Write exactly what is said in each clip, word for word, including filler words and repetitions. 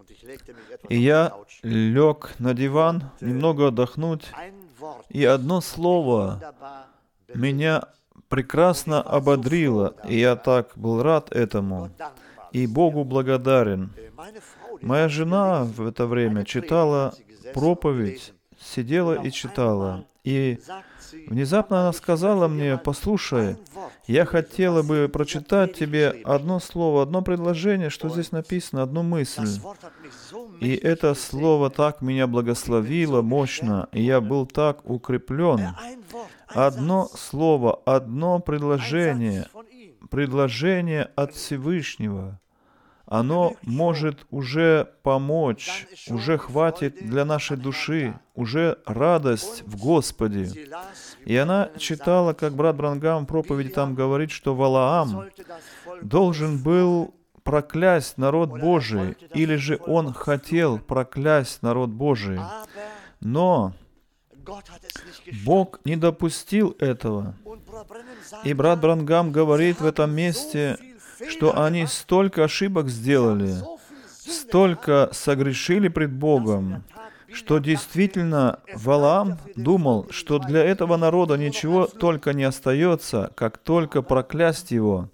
И я лег на диван, немного отдохнуть, и одно слово меня прекрасно ободрило, и я так был рад этому, и Богу благодарен. Моя жена в это время читала проповедь, сидела и читала, и внезапно она сказала мне: «Послушай, я хотела бы прочитать тебе одно слово, одно предложение, что здесь написано, одну мысль». И это слово так меня благословило мощно, и я был так укреплен. Одно слово, одно предложение, предложение от Всевышнего, оно может уже помочь, уже хватит для нашей души, уже радость в Господе. И она читала, как брат Бранхам в проповеди там говорит, что Валаам должен был проклясть народ Божий, или же он хотел проклясть народ Божий. Но Бог не допустил этого. И брат Бранхам говорит в этом месте, что они столько ошибок сделали, столько согрешили пред Богом, что действительно Валаам думал, что для этого народа ничего только не остается, как только проклясть его.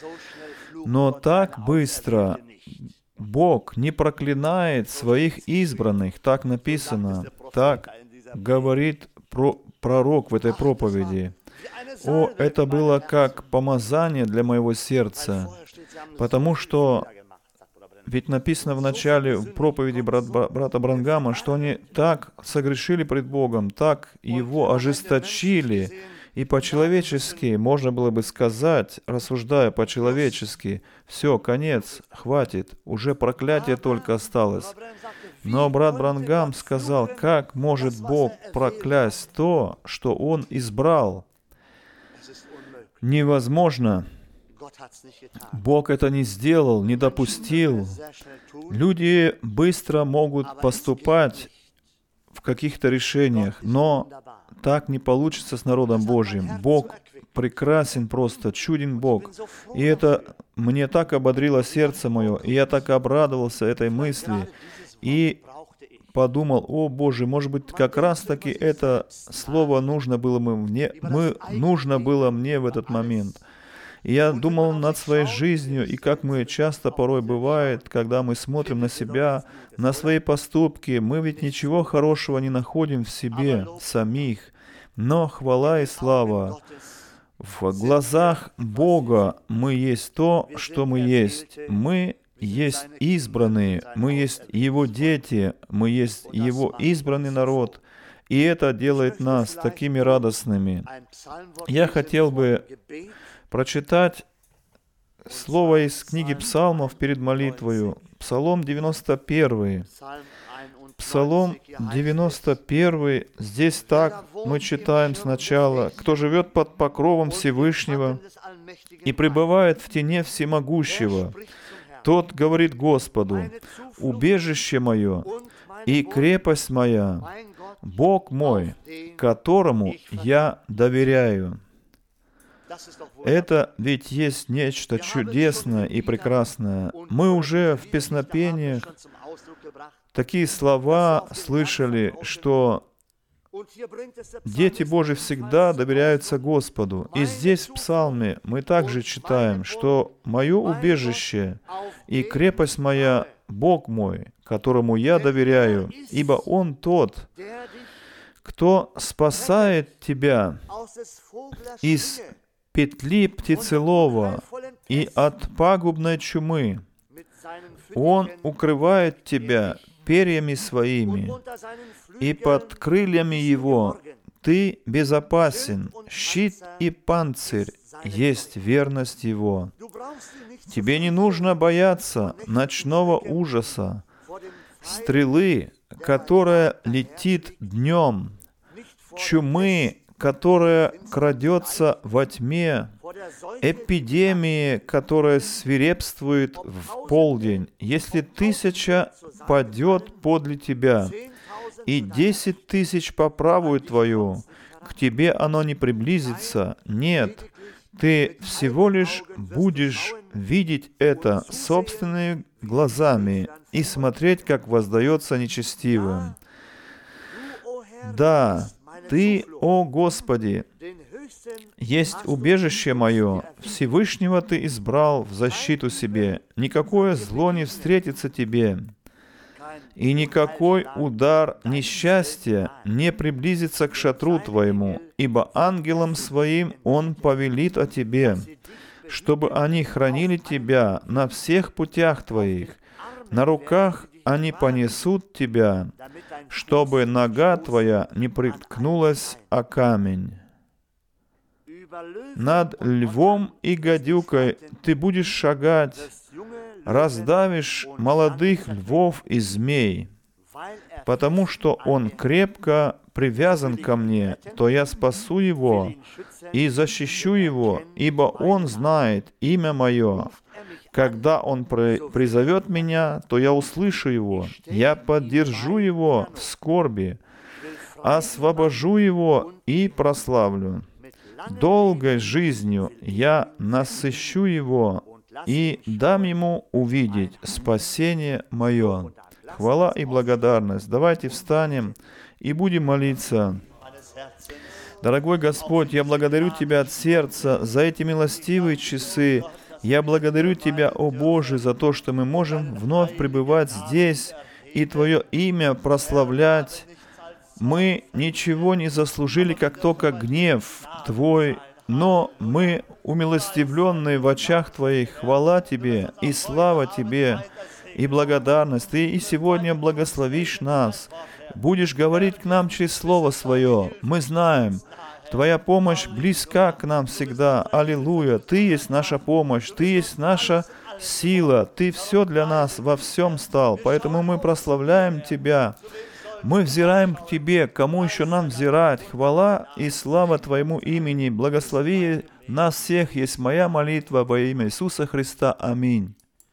Но так быстро Бог не проклинает своих избранных, так написано, так говорит про пророк в этой проповеди. О, это было как помазание для моего сердца, потому что ведь написано в начале проповеди брат, брата Бранхама, что они так согрешили пред Богом, так его ожесточили, и по-человечески, можно было бы сказать, рассуждая по-человечески, все, конец, хватит, уже проклятие только осталось. Но брат Бранхам сказал, как может Бог проклясть то, что Он избрал? Невозможно. Бог это не сделал, не допустил. Люди быстро могут поступать в каких-то решениях, но так не получится с народом Божьим. Бог прекрасен просто, чуден Бог. И это мне так ободрило сердце мое, и я так обрадовался этой мысли, и подумал: о Боже, может быть, как раз-таки это слово нужно было мне, мы, нужно было мне в этот момент. И я думал над своей жизнью, и как мы часто порой бывает, когда мы смотрим на себя, на свои поступки, мы ведь ничего хорошего не находим в себе самих. Но хвала и слава, в глазах Бога мы есть то, что мы есть. Мы есть избранные, мы есть Его дети, мы есть Его избранный народ. И это делает нас такими радостными. Я хотел бы прочитать слово из книги Псалмов перед молитвою. Псалом девяносто первый. Псалом девяносто первый. Здесь так мы читаем сначала: «Кто живет под покровом Всевышнего и пребывает в тени Всемогущего, тот говорит Господу: убежище мое и крепость моя, Бог мой, которому я доверяю». Это ведь есть нечто чудесное и прекрасное. Мы уже в песнопениях такие слова слышали, что дети Божьи всегда доверяются Господу. И здесь в Псалме мы также читаем, что «Мое убежище и крепость моя Бог мой, которому я доверяю, ибо Он тот, кто спасает тебя из петли птицелова и от пагубной чумы. Он укрывает тебя перьями своими, и под крыльями Его ты безопасен. Щит и панцирь есть верность Его. Тебе не нужно бояться ночного ужаса, стрелы, которая летит днем, чумы, которая крадется во тьме, эпидемии, которая свирепствует в полдень. Если тысяча падет подле тебя, и десять тысяч по правую твою, к тебе оно не приблизится. Нет, ты всего лишь будешь видеть это собственными глазами и смотреть, как воздается нечестивым. Да, Ты, о Господи, есть убежище мое, Всевышнего Ты избрал в защиту себе, никакое зло не встретится Тебе, и никакой удар несчастья не приблизится к шатру Твоему, ибо ангелам Своим Он повелит о Тебе, чтобы они хранили Тебя на всех путях Твоих, на руках они понесут Тебя, чтобы нога Твоя не приткнулась о камень. Над львом и гадюкой Ты будешь шагать, раздавишь молодых львов и змей. Потому что он крепко привязан ко мне, то я спасу его и защищу его, ибо он знает имя мое. Когда он призовет меня, то я услышу его. Я поддержу его в скорби, освобожу его и прославлю. Долгой жизнью я насыщу его и дам ему увидеть спасение мое. Хвала и благодарность. Давайте встанем и будем молиться. Дорогой Господь, я благодарю Тебя от сердца за эти милостивые часы. Я благодарю Тебя, о Боже, за то, что мы можем вновь пребывать здесь и Твое имя прославлять. Мы ничего не заслужили, как только гнев Твой, но мы умилостивленные в очах Твоих. Хвала Тебе и слава Тебе и благодарность. Ты и сегодня благословишь нас. Будешь говорить к нам через Слово Свое. Мы знаем, Твоя помощь близка к нам всегда. Аллилуйя! Ты есть наша помощь, Ты есть наша сила. Ты все для нас во всем стал. Поэтому мы прославляем Тебя. Мы взираем к Тебе. Кому еще нам взирать? Хвала и слава Твоему имени. Благослови нас всех. Есть моя молитва во имя Иисуса Христа. Аминь.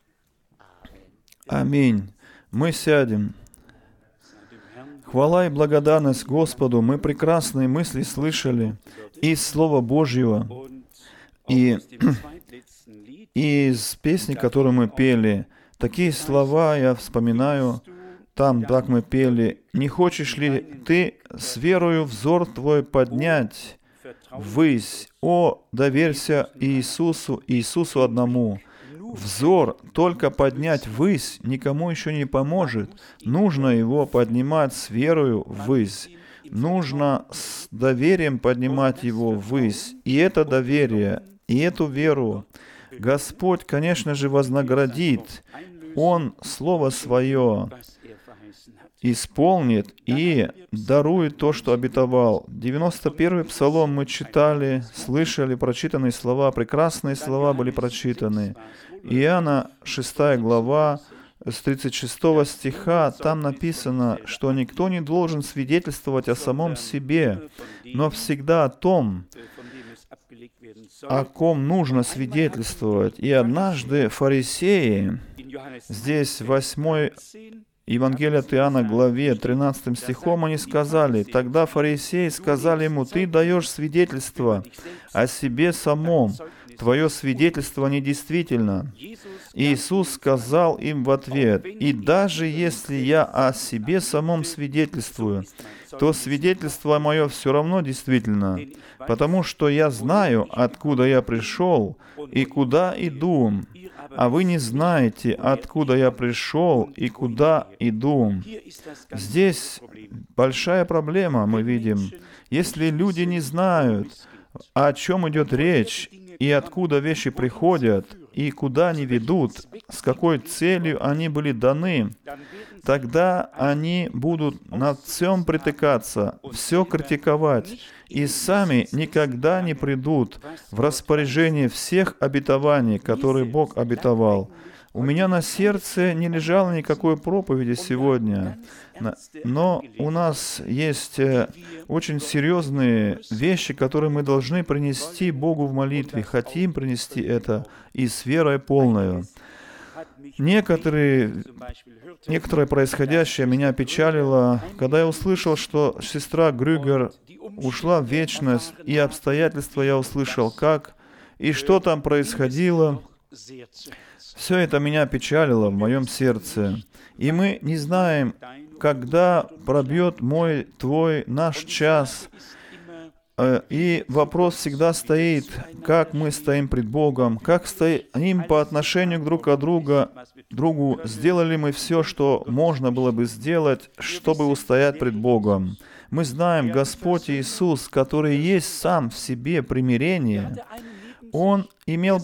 Аминь. Мы сядем. Хвала и благодарность Господу. Мы прекрасные мысли слышали из Слова Божьего. И из песни, которую мы пели, такие слова я вспоминаю. Там так мы пели: «Не хочешь ли ты с верою взор твой поднять ввысь? О, доверься Иисусу, Иисусу одному». Взор только поднять ввысь никому еще не поможет. Нужно его поднимать с верою ввысь. Нужно с доверием поднимать его ввысь. И это доверие, и эту веру Господь, конечно же, вознаградит. Он Слово Свое исполнит и дарует то, что обетовал. девяносто первый Псалом мы читали, слышали прочитанные слова, прекрасные слова были прочитаны. Иоанна шестая глава, с тридцать шестого стиха, там написано, что никто не должен свидетельствовать о самом себе, но всегда о том, о ком нужно свидетельствовать. И однажды фарисеи, здесь восьмой Евангелие от Иоанна, главе тринадцатым стихом, они сказали: «Тогда фарисеи сказали ему: Ты даешь свидетельство о себе самом, твое свидетельство недействительно». Иисус сказал им в ответ: «И даже если я о себе самом свидетельствую, то свидетельство мое все равно действительно, потому что я знаю, откуда я пришел и куда иду, а вы не знаете, откуда я пришел и куда иду». Здесь большая проблема, мы видим. Если люди не знают, о чем идет речь, и откуда вещи приходят, и куда они ведут, с какой целью они были даны, тогда они будут на всем притыкаться, все критиковать, и сами никогда не придут в распоряжение всех обетований, которые Бог обетовал. У меня на сердце не лежало никакой проповеди сегодня, но у нас есть очень серьезные вещи, которые мы должны принести Богу в молитве, хотим принести это и с верой полною. Некоторые, некоторое происходящее меня печалило, когда я услышал, что сестра Грюгер ушла в вечность, и обстоятельства я услышал, как и что там происходило. Все это меня печалило в моем сердце. И мы не знаем, когда пробьет мой, твой, наш час. И вопрос всегда стоит, как мы стоим пред Богом, как стоим по отношению друг к другу, другу, сделали мы все, что можно было бы сделать, чтобы устоять пред Богом. Мы знаем, Господь Иисус, который есть сам в себе примирение, Он имел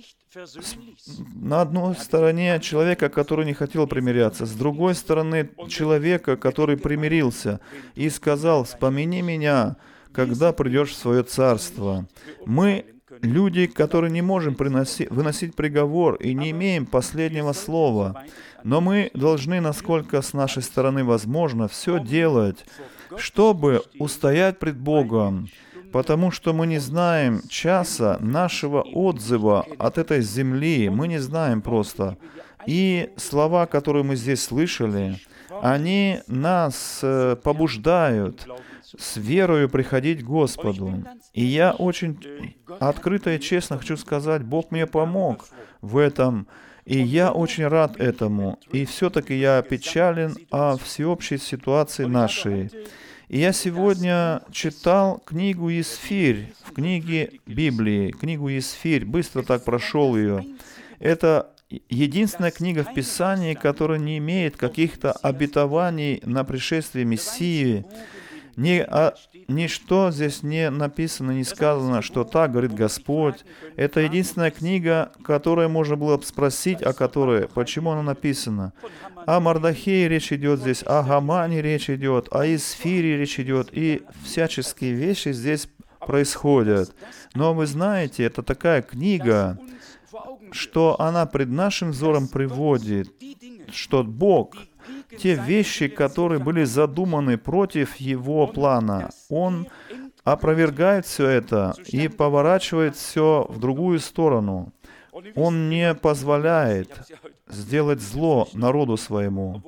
на одной стороне человека, который не хотел примиряться, с другой стороны человека, который примирился и сказал: «Вспомини меня, когда придешь в свое царство». Мы люди, которые не можем приносить, выносить приговор и не имеем последнего слова, но мы должны, насколько с нашей стороны возможно, все делать, чтобы устоять пред Богом, потому что мы не знаем часа нашего отзыва от этой земли, мы не знаем просто. И слова, которые мы здесь слышали, они нас побуждают с верою приходить к Господу. И я очень открыто и честно хочу сказать, Бог мне помог в этом, и я очень рад этому. И все-таки я печален о всеобщей ситуации нашей. И я сегодня читал книгу Есфирь, в книге Библии, книгу Есфирь, быстро так прошел ее. Это единственная книга в Писании, которая не имеет каких-то обетований на пришествие Мессии. Ни, а, ничто здесь не написано, не сказано, что так говорит Господь. Это единственная книга, которую можно было бы спросить, о которой, почему она написана. О Мардохее речь идет здесь, о Гамане речь идет, о Есфире речь идет, и всяческие вещи здесь происходят. Но вы знаете, это такая книга, что она пред нашим взором приводит, что Бог, те вещи, которые были задуманы против Его плана, Он опровергает все это и поворачивает все в другую сторону. Он не позволяет сделать зло народу своему.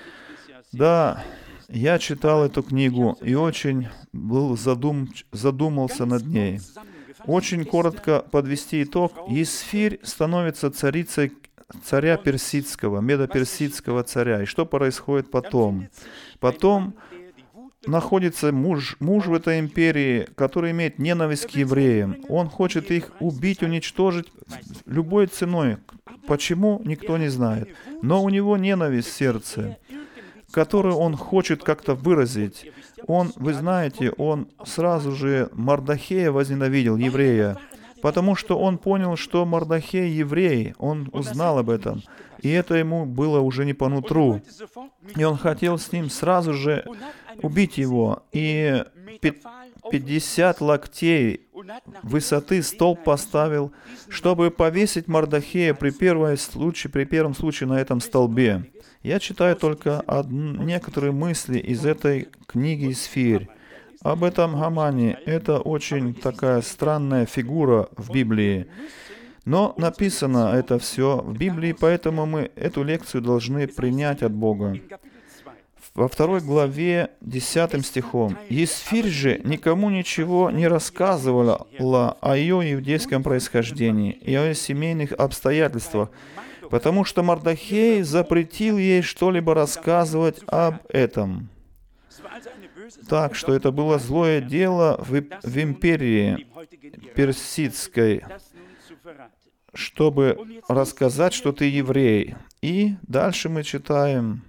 Да, я читал эту книгу и очень был задум, задумался над ней. Очень коротко подвести итог. Есфирь становится царицей царя персидского, медоперсидского царя. И что происходит потом? Потом находится муж, муж в этой империи, который имеет ненависть к евреям. Он хочет их убить, уничтожить любой ценой. Почему, никто не знает. Но у него ненависть в сердце, которую он хочет как-то выразить. Он, вы знаете, он сразу же Мардохея возненавидел, еврея, потому что он понял, что Мардохей еврей, он узнал об этом, и это ему было уже не по нутру. И он хотел с ним сразу же убить его, и пятьдесят локтей высоты столб поставил, чтобы повесить Мардохея при, первой случае, при первом случае на этом столбе. Я читаю только од... некоторые мысли из этой книги Есфирь. Об этом Гамане. Это очень такая странная фигура в Библии. Но написано это все в Библии, поэтому мы эту лекцию должны принять от Бога. Во второй главе, десятым стихом. «Есфирь же никому ничего не рассказывала о ее иудейском происхождении и о семейных обстоятельствах, потому что Мардохей запретил ей что-либо рассказывать об этом». Так что это было злое дело в, в империи персидской, чтобы рассказать, что ты еврей. И дальше мы читаем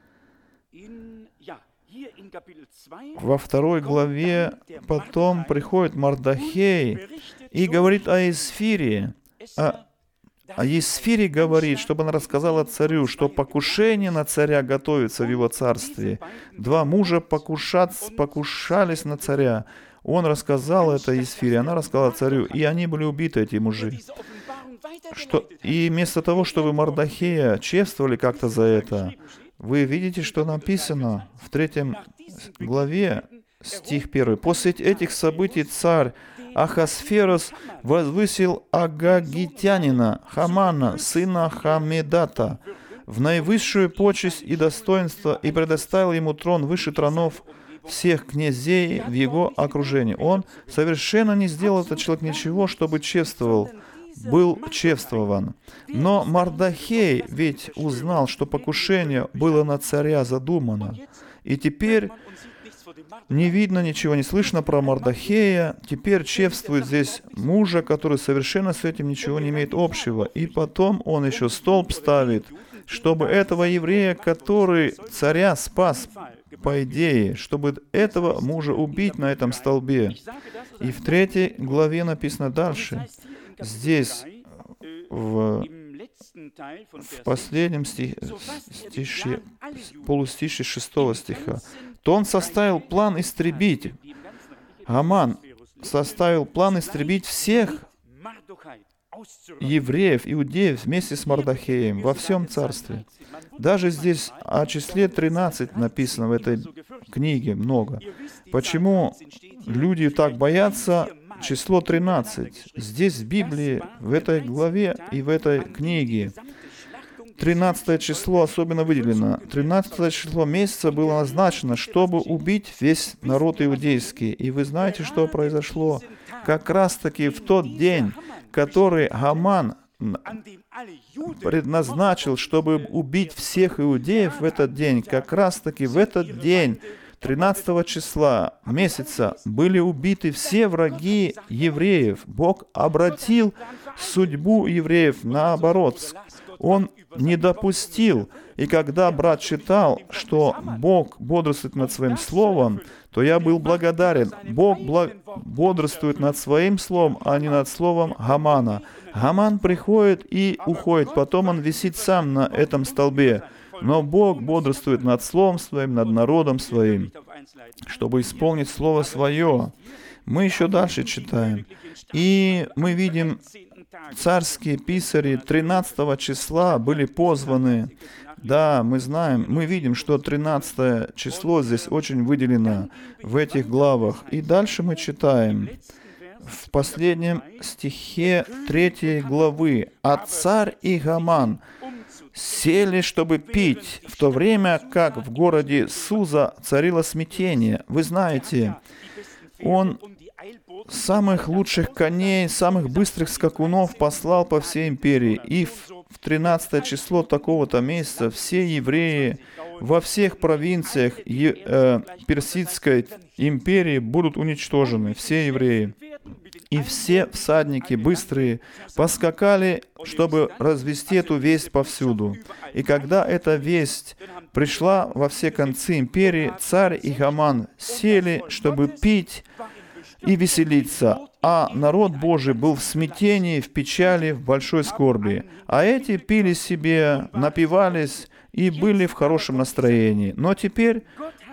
во второй главе, потом приходит Мардохей и говорит о Есфире, о А Есфире говорит, чтобы она рассказала царю, что покушение на царя готовится в его царстве. Два мужа покушат, покушались на царя. Он рассказал это Есфире, она рассказала царю, и они были убиты, эти мужи. Что, и вместо того, чтобы Мардохея чествовали как-то за это, вы видите, что написано в третьем главе, стих первый. «После этих событий царь Ахасферос возвысил агагитянина Хамана, сына Хамедата, в наивысшую почесть и достоинство и предоставил ему трон выше тронов всех князей в его окружении». Он совершенно не сделал, этот человек, ничего, чтобы чествовал был чествован. Но Мардохей ведь узнал, что покушение было на царя задумано. И теперь не видно ничего, не слышно про Мардохея. Теперь чествует здесь мужа, который совершенно с этим ничего не имеет общего. И потом он еще столб ставит, чтобы этого еврея, который царя спас, по идее, чтобы этого мужа убить на этом столбе. И в третьей главе написано дальше. Здесь, в, в последнем стих, стихе, полустише шестого стиха, то он составил план истребить. Гаман составил план истребить всех евреев, иудеев вместе с Мардохеем во всем царстве. Даже здесь о числе тринадцать написано в этой книге много. Почему люди так боятся число тринадцать? Здесь в Библии, в этой главе и в этой книге тринадцатое число особенно выделено. тринадцатое число месяца было назначено, чтобы убить весь народ иудейский. И вы знаете, что произошло? Как раз-таки в тот день, который Гаман предназначил, чтобы убить всех иудеев в этот день, как раз-таки в этот день, тринадцатого числа месяца, были убиты все враги евреев. Бог обратил судьбу евреев наоборот. Он не допустил. И когда брат читал, что Бог бодрствует над Своим Словом, то я был благодарен. Бог благ... бодрствует над Своим Словом, а не над Словом Гамана. Гаман приходит и уходит, потом он висит сам на этом столбе. Но Бог бодрствует над Словом Своим, над народом Своим, чтобы исполнить Слово Свое. Мы еще дальше читаем. И мы видим, царские писари тринадцатого числа были позваны. Да, мы знаем, мы видим, что тринадцатое число здесь очень выделено в этих главах. И дальше мы читаем в последнем стихе третьей главы. «А царь и Гаман сели, чтобы пить, в то время как в городе Суза царило смятение». Вы знаете, он самых лучших коней, самых быстрых скакунов послал по всей империи. И в тринадцатое число такого-то месяца все евреи во всех провинциях э, Персидской империи будут уничтожены, все евреи. И все всадники быстрые поскакали, чтобы развести эту весть повсюду. И когда эта весть пришла во все концы империи, царь и Гаман сели, чтобы пить и веселиться, а народ Божий был в смятении, в печали, в большой скорби. А эти пили себе, напивались и были в хорошем настроении. Но теперь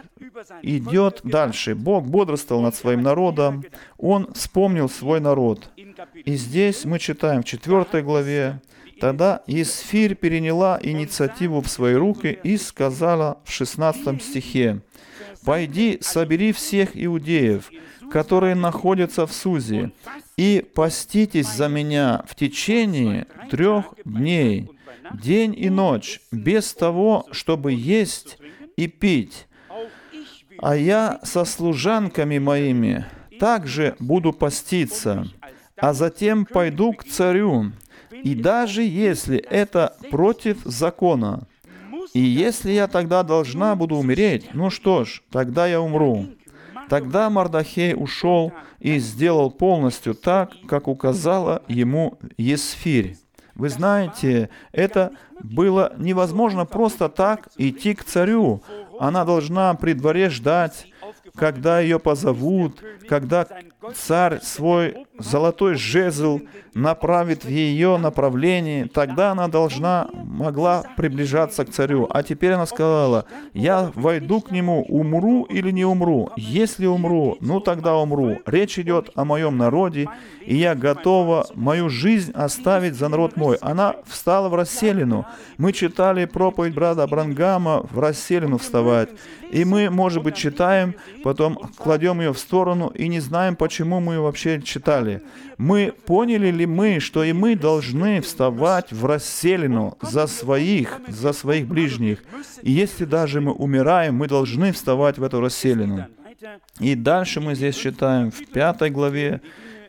идет дальше. Бог бодрствовал над своим народом, Он вспомнил свой народ. И здесь мы читаем в четвёртой главе, «Тогда Есфирь переняла инициативу в свои руки и сказала в шестнадцатом стихе, «Пойди, собери всех иудеев, которые находятся в Сузе, и поститесь за меня в течение трех дней, день и ночь, без того, чтобы есть и пить. А я со служанками моими также буду поститься, а затем пойду к царю, и даже если это против закона, и если я тогда должна буду умереть, ну что ж, тогда я умру». Тогда Мардохей ушел и сделал полностью так, как указала ему Есфирь. Вы знаете, это было невозможно просто так идти к царю. Она должна при дворе ждать, когда ее позовут, когда царь свой золотой жезл направит в ее направлении, тогда она должна, могла приближаться к царю. А теперь она сказала, я войду к нему, умру или не умру. Если умру, ну тогда умру. Речь идет о моем народе, и я готова мою жизнь оставить за народ мой. Она встала в расселину. Мы читали проповедь брата Бранхама в расселину вставать. И мы, может быть, читаем, потом кладем ее в сторону и не знаем, почему мы ее вообще читали. Мы поняли ли мы, что и мы должны вставать в расселину за своих, за своих ближних. И если даже мы умираем, мы должны вставать в эту расселину. И дальше мы здесь читаем в пятой главе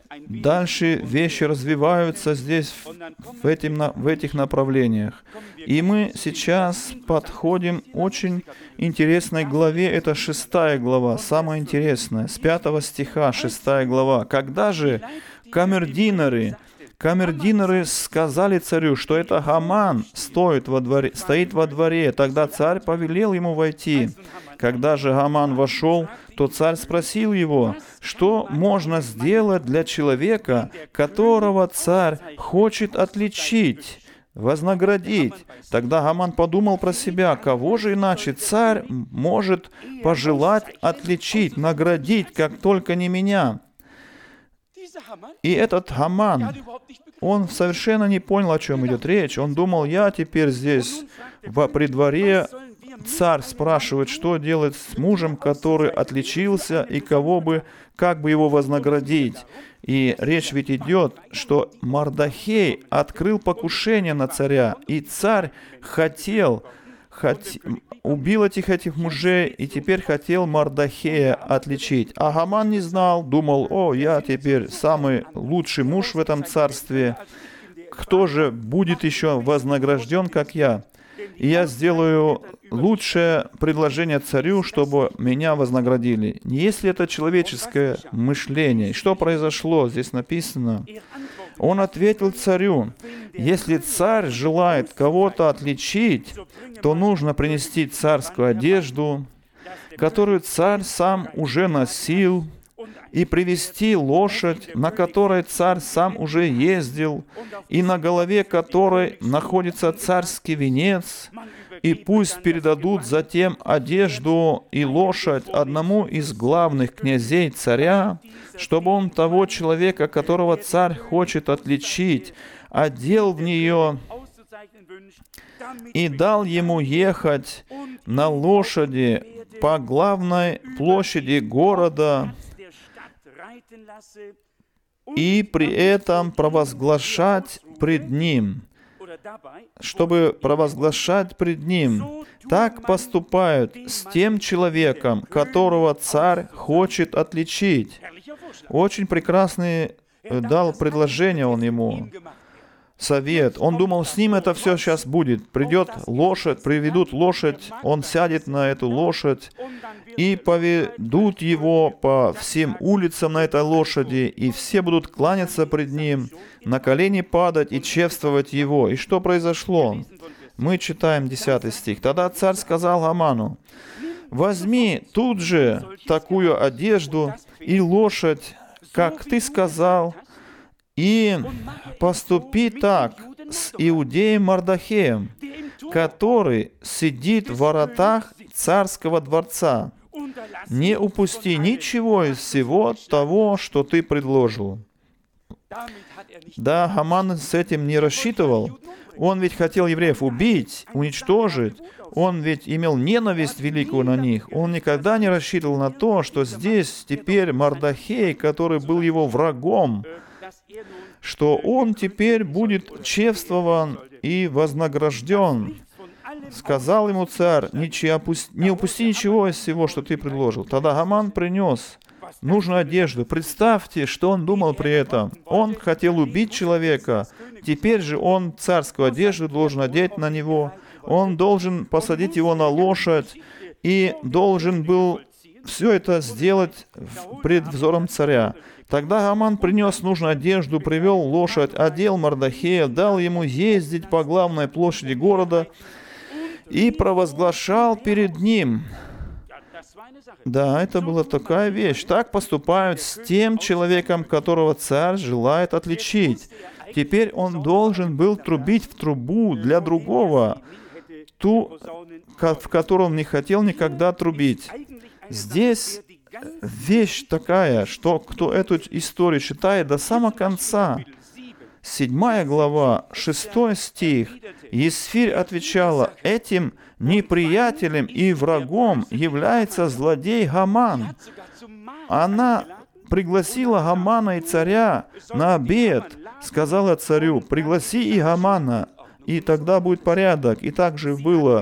дальше вещи развиваются здесь, в, этим, в этих направлениях. И мы сейчас подходим к очень интересной главе. Это шестая глава, самая интересная, с пятого стиха, шестая глава. Когда же камердинеры, камердинеры сказали царю, что это Гаман стоит во дворе, стоит во дворе, тогда царь повелел ему войти. Когда же Гаман вошел, то царь спросил его, что можно сделать для человека, которого царь хочет отличить, вознаградить. Тогда Гаман подумал про себя, кого же иначе царь может пожелать отличить, наградить, как только не меня. И этот Гаман, он совершенно не понял, о чем идет речь. Он думал, я теперь здесь, в, при дворе, царь спрашивает, что делать с мужем, который отличился, и кого бы, как бы его вознаградить. И речь ведь идет, что Мардахей открыл покушение на царя, и царь хотел, хот... убил этих этих мужей, и теперь хотел Мардахея отличить. А Гаман не знал, думал, о, я теперь самый лучший муж в этом царстве, кто же будет еще вознагражден, как я? И я сделаю лучшее предложение царю, чтобы меня вознаградили. Не если это человеческое мышление. И что произошло? Здесь написано. Он ответил царю, если царь желает кого-то отличить, то нужно принести царскую одежду, которую царь сам уже носил, и привести лошадь, на которой царь сам уже ездил, и на голове которой находится царский венец, и пусть передадут затем одежду и лошадь одному из главных князей царя, чтобы он того человека, которого царь хочет отличить, одел в нее и дал ему ехать на лошади по главной площади города, и при этом провозглашать пред ним, чтобы провозглашать пред ним. Так поступают с тем человеком, которого царь хочет отличить. Очень прекрасный дал предложение он ему, совет. Он думал, с ним это все сейчас будет. Придет лошадь, приведут лошадь, он сядет на эту лошадь, и поведут его по всем улицам на этой лошади, и все будут кланяться пред ним, на колени падать и чествовать его. И что произошло? Мы читаем десятый стих. Тогда царь сказал Гаману, возьми тут же такую одежду и лошадь, как ты сказал, и поступи так с иудеем Мардахеем, который сидит в воротах царского дворца. Не упусти ничего из всего того, что ты предложил. Да, Гаман с этим не рассчитывал. Он ведь хотел евреев убить, уничтожить. Он ведь имел ненависть великую на них. Он никогда не рассчитывал на то, что здесь теперь Мардахей, который был его врагом, что он теперь будет чествован и вознагражден. Сказал ему царь, не упусти ничего из всего, что ты предложил. Тогда Гаман принес нужную одежду. Представьте, что он думал при этом. Он хотел убить человека. Теперь же он царскую одежду должен одеть на него. Он должен посадить его на лошадь и должен был все это сделать пред взором царя. Тогда Гаман принес нужную одежду, привел лошадь, одел Мардахея, дал ему ездить по главной площади города и провозглашал перед ним. Да, это была такая вещь. Так поступают с тем человеком, которого царь желает отличить. Теперь он должен был трубить в трубу для другого, ту, в которую он не хотел никогда трубить. Здесь вещь такая, что кто эту историю читает до самого конца, седьмая глава, шестой стих, Есфирь отвечала, этим неприятелем и врагом является злодей Гаман. Она пригласила Гамана и царя на обед, сказала царю, пригласи и Гамана, и тогда будет порядок. И так же было.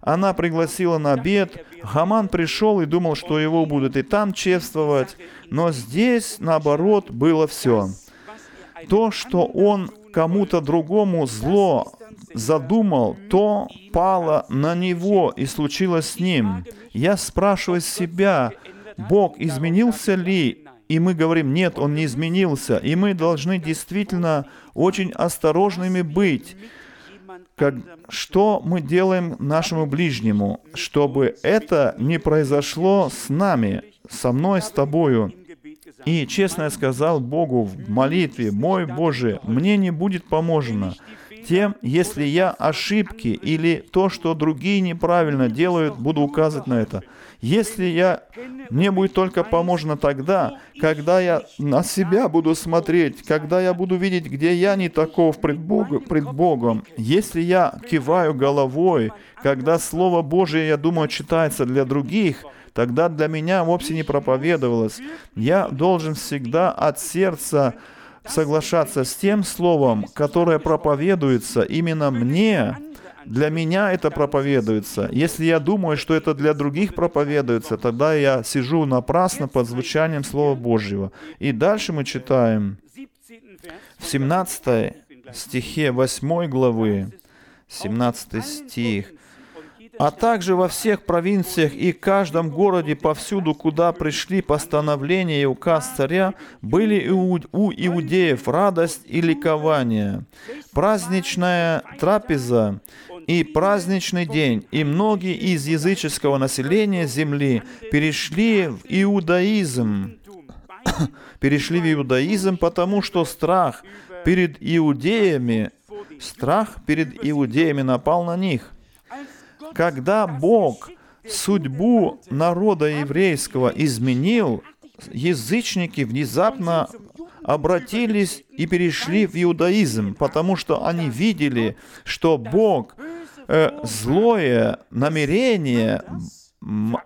Она пригласила на обед. Хаман пришел и думал, что его будут и там чествовать. Но здесь, наоборот, было все. То, что он кому-то другому зло задумал, то пало на него и случилось с ним. Я спрашиваю себя, Бог изменился ли? И мы говорим, нет, Он не изменился. И мы должны действительно очень осторожными быть. Как, что мы делаем нашему ближнему, чтобы это не произошло с нами, со мной, с тобою. И честно я сказал Богу в молитве, «Мой Боже, мне не будет поможено тем, если я ошибки или то, что другие неправильно делают, буду указывать на это. Если я, мне будет только поможено тогда, когда я на себя буду смотреть, когда я буду видеть, где я не таков пред Богом, пред Богом. Если я киваю головой, когда Слово Божие, я думаю, читается для других, тогда для меня вовсе не проповедовалось. Я должен всегда от сердца соглашаться с тем словом, которое проповедуется именно мне. Для меня это проповедуется. Если я думаю, что это для других проповедуется, тогда я сижу напрасно под звучанием Слова Божьего. И дальше мы читаем в семнадцатой стихе восьмой главы, семнадцатый стих. «А также во всех провинциях и каждом городе повсюду, куда пришли постановления и указ царя, были у иудеев радость и ликование, праздничная трапеза и праздничный день, и многие из языческого населения земли перешли в иудаизм». Перешли в иудаизм, потому что страх перед иудеями, страх перед иудеями напал на них. Когда Бог судьбу народа еврейского изменил, язычники внезапно обратились и перешли в иудаизм, потому что они видели, что Бог э, злое намерение м-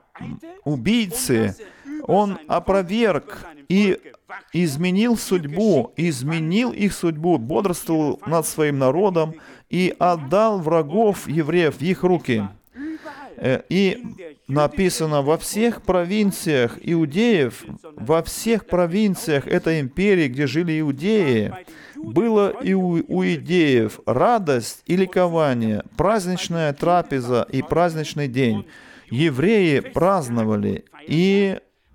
убийцы, Он опроверг и изменил судьбу, изменил их судьбу, бодрствовал над своим народом и отдал врагов евреев в их руки. И написано, во всех провинциях иудеев, во всех провинциях этой империи, где жили иудеи, было и у иудеев радость и ликование, праздничная трапеза и праздничный день. Евреи праздновали и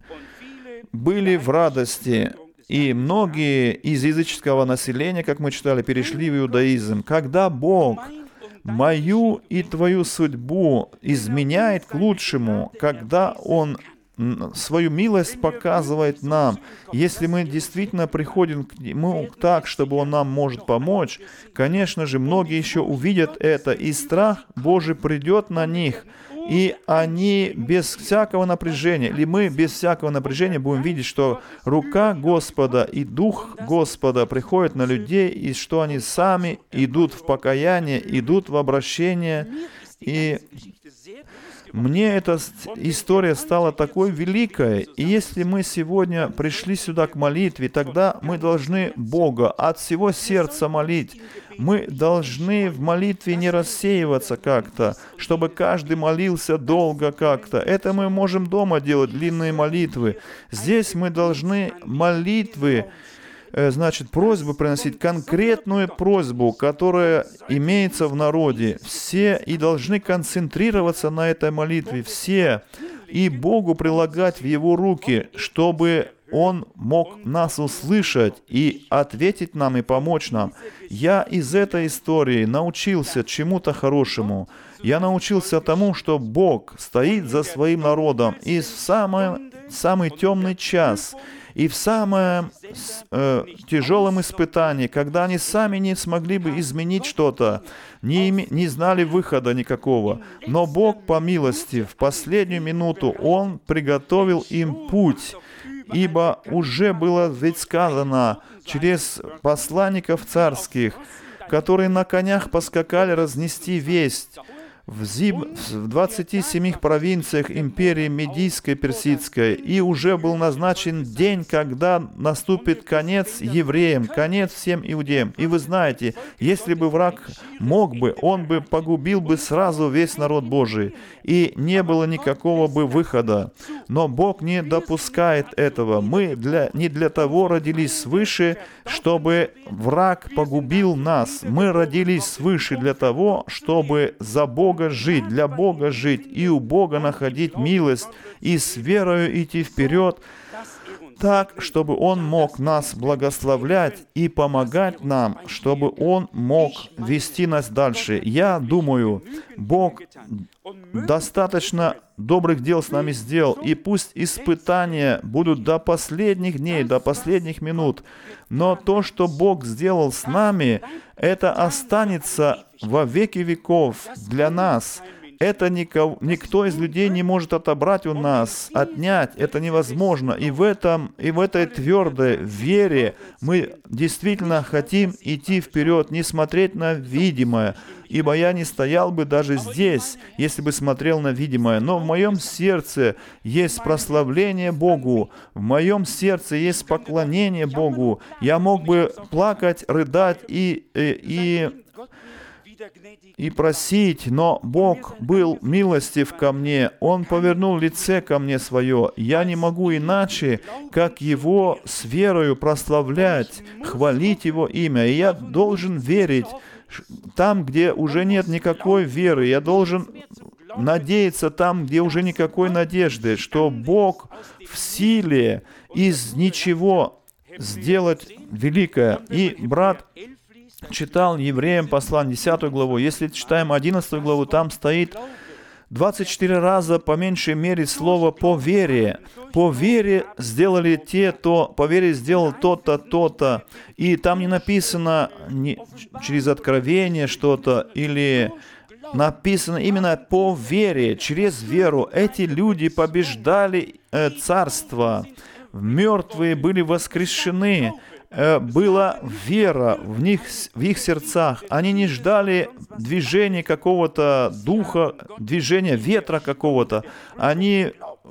были в радости, и многие из языческого населения, как мы читали, перешли в иудаизм. Когда Бог мою и твою судьбу изменяет к лучшему, когда Он свою милость показывает нам, если мы действительно приходим к Нему так, чтобы Он нам может помочь, конечно же, многие еще увидят это, и страх Божий придет на них, и они без всякого напряжения, или мы без всякого напряжения будем видеть, что рука Господа и Дух Господа приходят на людей, и что они сами идут в покаяние, идут в обращение. И мне эта история стала такой великой. И если мы сегодня пришли сюда к молитве, тогда мы должны Бога от всего сердца молить. Мы должны в молитве не рассеиваться как-то, чтобы каждый молился долго как-то. Это мы можем дома делать, длинные молитвы. Здесь мы должны молитвы, значит, просьбу приносить, конкретную просьбу, которая имеется в народе. Все и должны концентрироваться на этой молитве, все, и Богу прилагать в Его руки, чтобы Он мог нас услышать и ответить нам и помочь нам. Я из этой истории научился чему-то хорошему. Я научился тому, что Бог стоит за своим народом и в самый, самый темный час, и в самом э, тяжелом испытании, когда они сами не смогли бы изменить что-то, не, име, не знали выхода никакого. Но Бог по милости в последнюю минуту Он приготовил им путь, ибо уже было ведь сказано через посланников царских, которые на конях поскакали разнести весть. в, Зиб, в двадцати семи провинциях империи Медийской, Персидской, и уже был назначен день, когда наступит конец евреям, конец всем иудеям. И вы знаете, если бы враг мог бы, он бы погубил бы сразу весь народ Божий, и не было никакого бы выхода. Но Бог не допускает этого. Мы для, не для того родились свыше, чтобы враг погубил нас. Мы родились свыше для того, чтобы за Бога жить, для Бога жить, и у Бога находить милость, и с верою идти вперед, так, чтобы Он мог нас благословлять и помогать нам, чтобы Он мог вести нас дальше. Я думаю, Бог достаточно добрых дел с нами сделал, и пусть испытания будут до последних дней, до последних минут, но то, что Бог сделал с нами, это останется во веки веков для нас. Это никого, никто из людей не может отобрать у нас, отнять. Это невозможно. И в этом, и в этой твердой вере мы действительно хотим идти вперед, не смотреть на видимое. Ибо я не стоял бы даже здесь, если бы смотрел на видимое. Но в моем сердце есть прославление Богу. В моем сердце есть поклонение Богу. Я мог бы плакать, рыдать и... и, и и просить, но Бог был милостив ко мне, Он повернул лице ко мне свое. Я не могу иначе, как Его с верою прославлять, хвалить Его имя. И я должен верить там, где уже нет никакой веры. Я должен надеяться там, где уже никакой надежды, что Бог в силе из ничего сделать великое. И брат читал Евреям послание, десятую главу. Если читаем одиннадцатую главу, там стоит двадцать четыре раза по меньшей мере слово «по вере». По вере сделали те, то, по вере сделал то-то, то-то. И там не написано не, через откровение что-то, или написано именно по вере, через веру. Эти люди побеждали э, царство, мертвые были воскрешены. Была вера в них, в их сердцах. Они не ждали движения какого-то духа, движения ветра какого-то. Они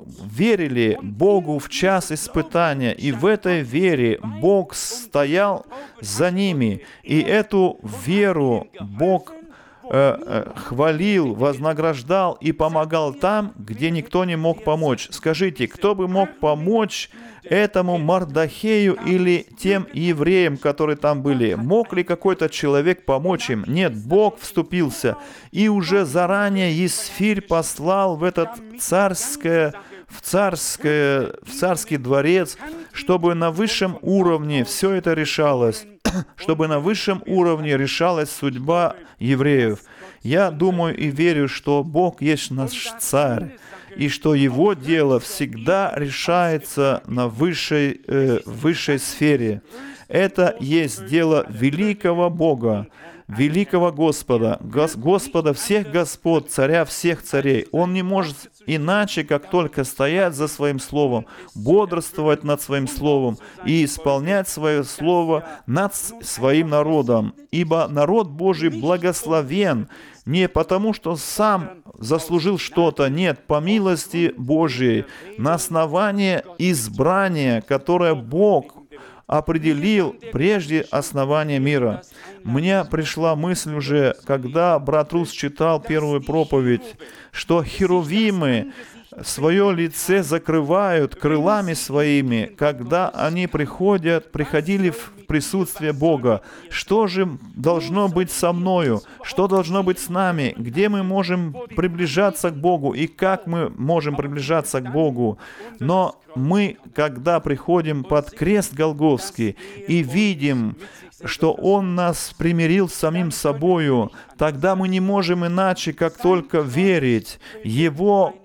верили Богу в час испытания, и в этой вере Бог стоял за ними. И эту веру Бог э, э, хвалил, вознаграждал и помогал там, где никто не мог помочь. Скажите, кто бы мог помочь этому Мардохею или тем евреям, которые там были? Мог ли какой-то человек помочь им? Нет, Бог вступился. И уже заранее Есфирь послал в этот царское, в, царское, в царский дворец, чтобы на высшем уровне все это решалось, чтобы на высшем уровне решалась судьба евреев. Я думаю и верю, что Бог есть наш царь, и что Его дело всегда решается на высшей, э, высшей сфере. Это есть дело великого Бога, великого Господа, Гос- Господа всех Господ, Царя всех царей. Он не может иначе, как только стоять за Своим Словом, бодрствовать над Своим Словом и исполнять Свое Слово над Своим народом. Ибо народ Божий благословен не потому, что сам заслужил что-то, нет, по милости Божией, на основании избрания, которое Бог определил прежде основания мира. Мне пришла мысль уже, когда брат Рус читал первую проповедь, что херувимы свое лице закрывают крылами своими, когда они приходят, приходили в присутствие Бога. Что же должно быть со мною? Что должно быть с нами? Где мы можем приближаться к Богу? И как мы можем приближаться к Богу? Но мы, когда приходим под крест Голгофский и видим, что Он нас примирил с самим собою, тогда мы не можем иначе, как только верить. Его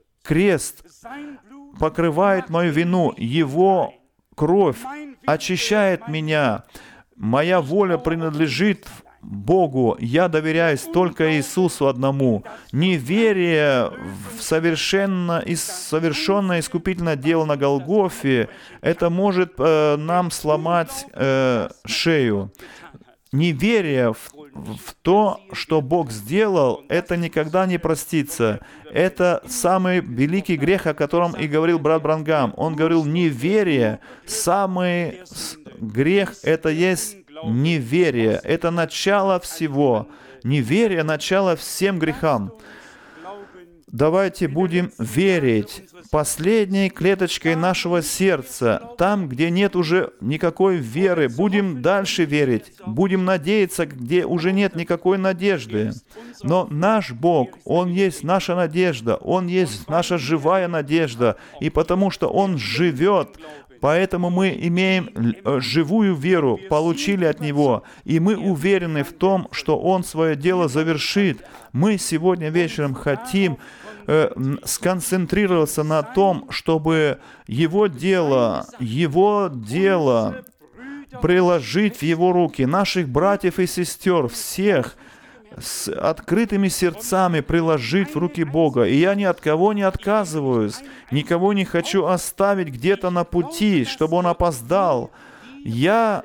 крест покрывает мою вину, Его кровь очищает меня. Моя воля принадлежит Богу. Я доверяюсь только Иисусу одному. Неверие в совершенно, совершенное искупительное дело на Голгофе, это может э, нам сломать э, шею. Неверие в, в то, что Бог сделал, это никогда не простится. Это самый великий грех, о котором и говорил брат Бранхам. Он говорил, неверие, самый грех, это есть неверие. Это начало всего. Неверие — начало всем грехам. Давайте будем верить последней клеточкой нашего сердца, там, где нет уже никакой веры. Будем дальше верить, будем надеяться, где уже нет никакой надежды. Но наш Бог, Он есть наша надежда, Он есть наша живая надежда, и потому что Он живет, поэтому мы имеем живую веру, получили от Него, и мы уверены в том, что Он свое дело завершит. Мы сегодня вечером хотим э, сконцентрироваться на том, чтобы Его дело, Его дело приложить в Его руки, наших братьев и сестер, всех, с открытыми сердцами приложить в руки Бога. И я ни от кого не отказываюсь, никого не хочу оставить где-то на пути, чтобы он опоздал. Я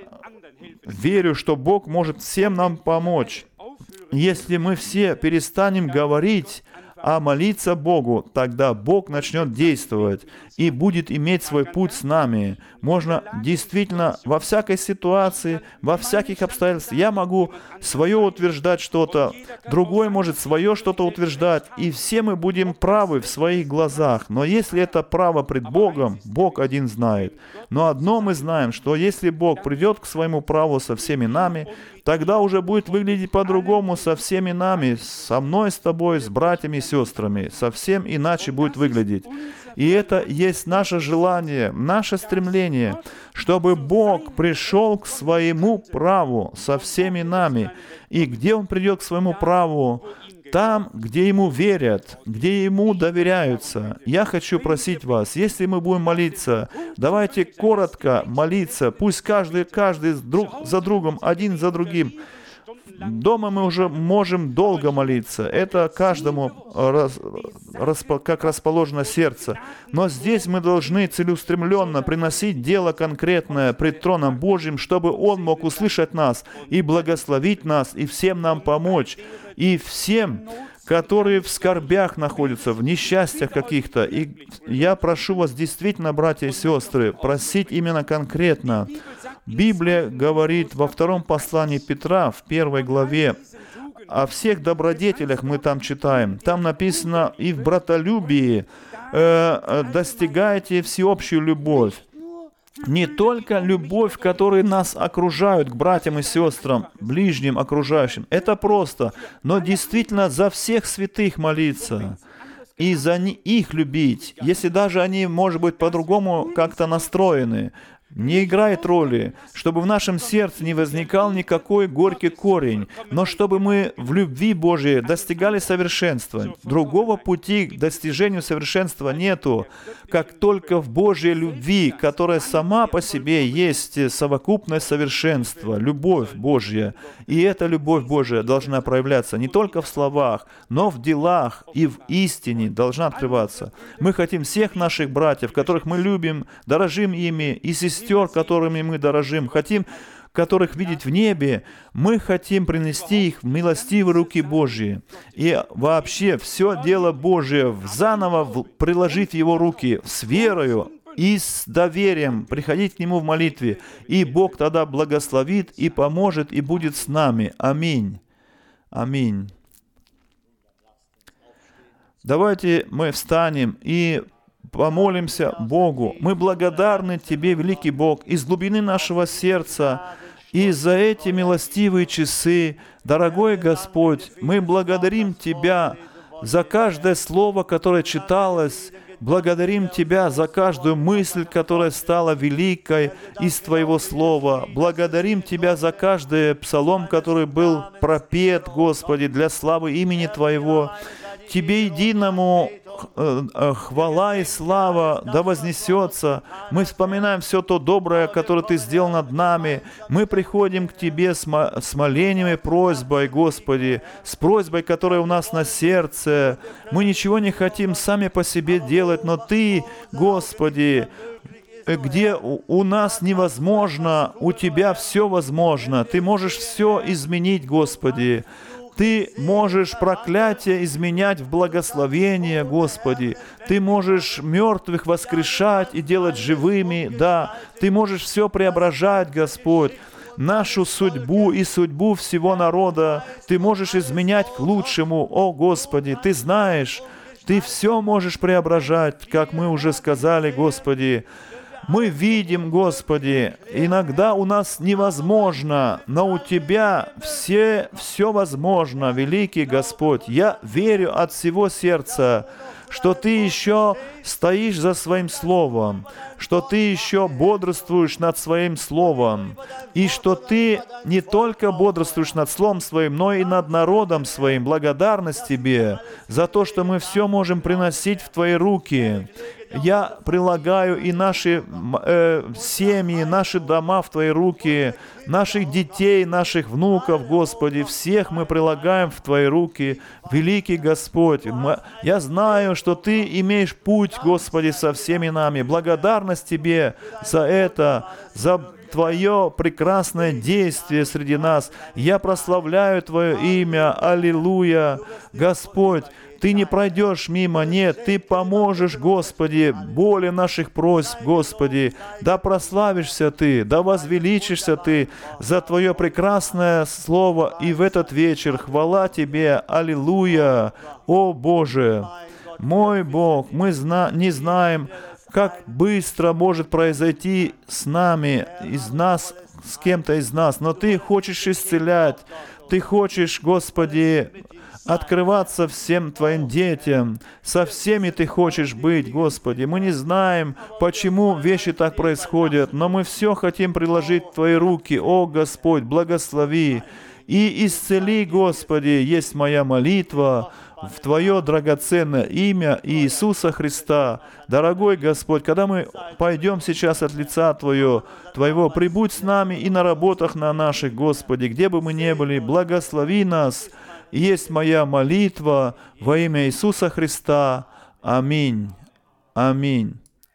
верю, что Бог может всем нам помочь. Если мы все перестанем говорить, а молиться Богу, тогда Бог начнет действовать и будет иметь свой путь с нами. Можно действительно во всякой ситуации, во всяких обстоятельствах. Я могу свое утверждать что-то, другой может свое что-то утверждать, и все мы будем правы в своих глазах. Но если это право пред Богом, Бог один знает. Но одно мы знаем, что если Бог придет к своему праву со всеми нами, тогда уже будет выглядеть по-другому со всеми нами, со мной, с тобой, с братьями и сестрами. Совсем иначе будет выглядеть. И это есть наше желание, наше стремление, чтобы Бог пришел к своему праву со всеми нами. И где Он придет к своему праву? Там, где Ему верят, где Ему доверяются. Я хочу просить вас, если мы будем молиться, давайте коротко молиться. Пусть каждый, каждый друг за другом, один за другим. Дома мы уже можем долго молиться. Это каждому раз, расп, как расположено сердце. Но здесь мы должны целеустремленно приносить дело конкретное пред троном Божьим, чтобы Он мог услышать нас и благословить нас, и всем нам помочь. И всем, которые в скорбях находятся, в несчастьях каких-то. И я прошу вас действительно, братья и сестры, просить именно конкретно. Библия говорит во втором послании Петра, в первой главе, о всех добродетелях мы там читаем. Там написано, и в братолюбии э, достигайте всеобщую любовь. Не только любовь, которой нас окружают, к братьям и сестрам, ближним окружающим. Это просто. Но действительно за всех святых молиться. И за их любить. Если даже они, может быть, по-другому как-то настроены. Не играет роли, чтобы в нашем сердце не возникал никакой горький корень, но чтобы мы в любви Божией достигали совершенства. Другого пути к достижению совершенства нету, как только в Божьей любви, которая сама по себе есть совокупность совершенства, любовь Божья. И эта любовь Божья должна проявляться не только в словах, но в делах и в истине должна открываться. Мы хотим всех наших братьев, которых мы любим, дорожим ими, и сестер, которыми мы дорожим, хотим, которых видеть в небе, мы хотим принести их в милостивые руки Божьи. И вообще все дело Божие заново приложить в Его руки с верою и с доверием, приходить к Нему в молитве. И Бог тогда благословит и поможет, и будет с нами. Аминь. Аминь. Давайте мы встанем и помолимся Богу. Мы благодарны Тебе, великий Бог, из глубины нашего сердца, и за эти милостивые часы. Дорогой Господь, мы благодарим Тебя за каждое слово, которое читалось. Благодарим Тебя за каждую мысль, которая стала великой из Твоего Слова. Благодарим Тебя за каждый псалом, который был пропет, Господи, для славы имени Твоего. Тебе единому хвала и слава да вознесется. Мы вспоминаем все то доброе, которое Ты сделал над нами. Мы приходим к Тебе с молением и просьбой, Господи, с просьбой, которая у нас на сердце. Мы ничего не хотим сами по себе делать, но Ты, Господи, где у нас невозможно, у Тебя все возможно. Ты можешь все изменить, Господи. Ты можешь проклятие изменять в благословение, Господи. Ты можешь мертвых воскрешать и делать живыми, да. Ты можешь все преображать, Господь. Нашу судьбу и судьбу всего народа Ты можешь изменять к лучшему, о Господи. Ты знаешь, Ты все можешь преображать, как мы уже сказали, Господи. Мы видим, Господи, иногда у нас невозможно, но у Тебя все, все возможно, великий Господь. Я верю от всего сердца, что Ты еще стоишь за Своим Словом, что Ты еще бодрствуешь над Своим Словом, и что Ты не только бодрствуешь над Словом Своим, но и над народом Своим. Благодарность Тебе за то, что мы все можем приносить в Твои руки. Я прилагаю и наши э, семьи, наши дома в Твои руки, наших детей, наших внуков, Господи, всех мы прилагаем в Твои руки, великий Господь. Я знаю, что Ты имеешь путь, Господи, со всеми нами. Благодарность Тебе за это, за Твое прекрасное действие среди нас. Я прославляю Твое имя. Аллилуйя. Господь, Ты не пройдешь мимо, нет, Ты поможешь, Господи, боли наших просьб, Господи. Да прославишься Ты, да возвеличишься Ты за Твое прекрасное Слово и в этот вечер. Хвала Тебе, аллилуйя, о Боже. Мой Бог, мы зна- не знаем, как быстро может произойти с нами, из нас, с кем-то из нас, но Ты хочешь исцелять, Ты хочешь, Господи, открываться всем Твоим детям. Со всеми Ты хочешь быть, Господи. Мы не знаем, почему вещи так происходят, но мы все хотим приложить в Твои руки. О, Господь, благослови и исцели, Господи, есть моя молитва в Твое драгоценное имя Иисуса Христа. Дорогой Господь, когда мы пойдем сейчас от лица Твое, Твоего, прибудь с нами и на работах на наших, Господи, где бы мы ни были, благослови нас. Есть моя молитва во имя Иисуса Христа. Аминь. Аминь.